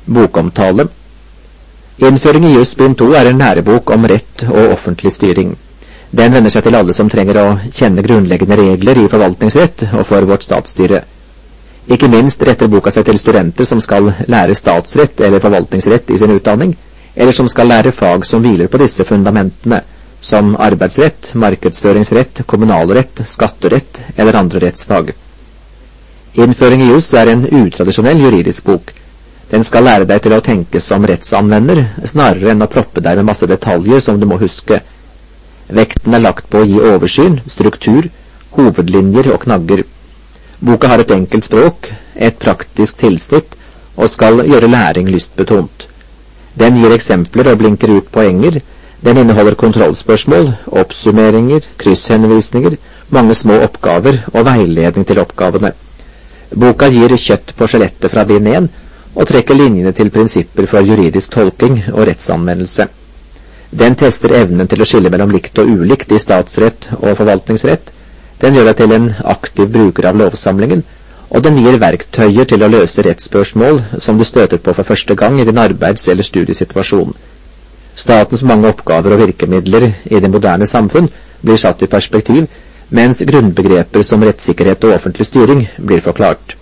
Bokomtale. Innføring i Jus bind 2 en lærebok om rett og offentlig styring. Den vender seg til alle som trenger å kjenne grunnleggende regler i forvaltningsrett og for vårt statsstyre. Ikke minst retter boka seg til studenter som skal lære statsrett eller forvaltningsrett i sin utdanning, eller som skal lære fag som hviler på disse fundamentene, som arbeidsrett, markedsføringsrett, kommunalrett, skatterett eller andre rettsfag. Innføring i Jus en utradisjonell juridisk bok. Den skal lære deg til å tenke som rettsanvender, snarere enn å proppe deg med masse detaljer som du må huske. Vekten lagt på å gi oversyn, struktur, hovedlinjer og knagger. Boka har et enkelt språk, et praktisk tilsnitt, og skal gjøre læring lystbetont. Den gir eksempler og blinker ut poenger. Den inneholder kontrollspørsmål, oppsummeringer, krysshenvisninger, mange små oppgaver og veiledning til oppgavene. Boka gir kjøtt på skjelettet fra bind 1, og trekker linjene til prinsipper for juridisk tolking og rettsanvendelse. Den tester evnen til å skille mellom likt og ulikt i statsrett og forvaltningsrett. Den gjør deg til en aktiv bruker av lovsamlingen, og den gir verktøyer til å løse rettsspørsmål som du støter på for første gang i din arbeids- eller studiesituasjon. Statens mange oppgaver og virkemidler i det moderne samfunn blir satt i perspektiv, mens grunnbegreper som rettssikkerhet og offentlig styring blir forklart.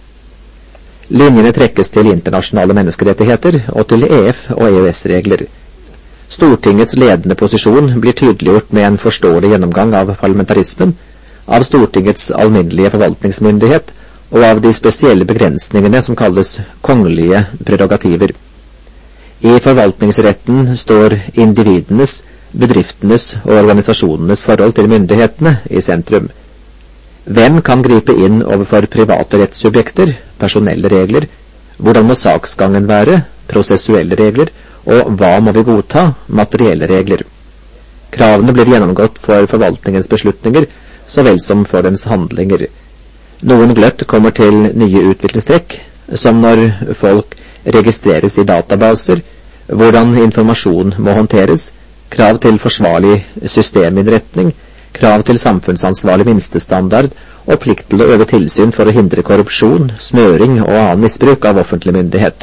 Linjene trekkes til internasjonale menneskerettigheter og til EF- og EØS-regler. Stortingets ledende posisjon blir tydeliggjort med en forståelig gjennomgang av parlamentarismen, av Stortingets alminnelige forvaltningsmyndighet og av de spesielle begrensningene som kalles kongelige prerogativer. I forvaltningsretten står individenes, bedriftenes og organisasjonenes forhold til myndighetene i sentrum. Hvem kan gripe inn overfor private rettssubjekter, personelle regler? Hvordan må saksgangen være, prosessuelle regler? Og hva må vi godta, materielle regler? Kravene blir gjennomgått for forvaltningens beslutninger, så vel som for dens handlinger. Noen gløtt kommer til nye utviklingstrekk, som når folk registreres i databaser, hvordan informasjon må håndteres, krav til forsvarlig systeminnretning, krav til samfunnsansvarlig minstestandard og plikt til å øve tilsyn for å hindre korrupsjon, smøring og annen misbruk av offentlig myndighet.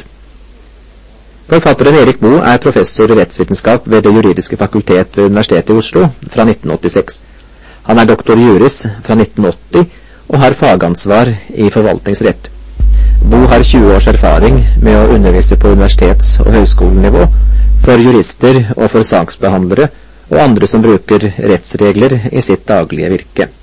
Forfatteren Erik Boe professor i rettsvitenskap ved Det juridiske fakultet ved Universitetet i Oslo fra 1986. Han doktor juris fra 1980 og har fagansvar i forvaltningsrett. Boe har 20 års erfaring med å undervise på universitets- og høyskolenivå for jurister og for saksbehandlere og andre som bruker rettsregler i sitt daglige virke.